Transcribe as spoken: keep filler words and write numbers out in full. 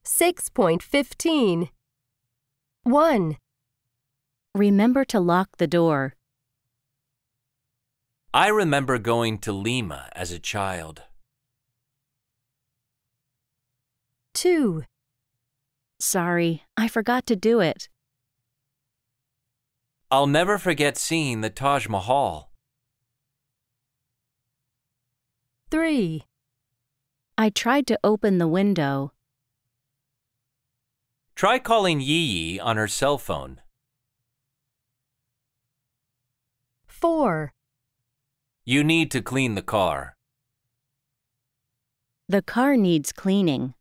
six point fifteen. one. Remember to lock the door. I remember going to Lima as a child. two. Sorry, I forgot to do it. I'll never forget seeing the Taj Mahal. three. I tried to open the window. Try calling Yi Yi on her cell phone. four. You need to clean the car. The car needs cleaning.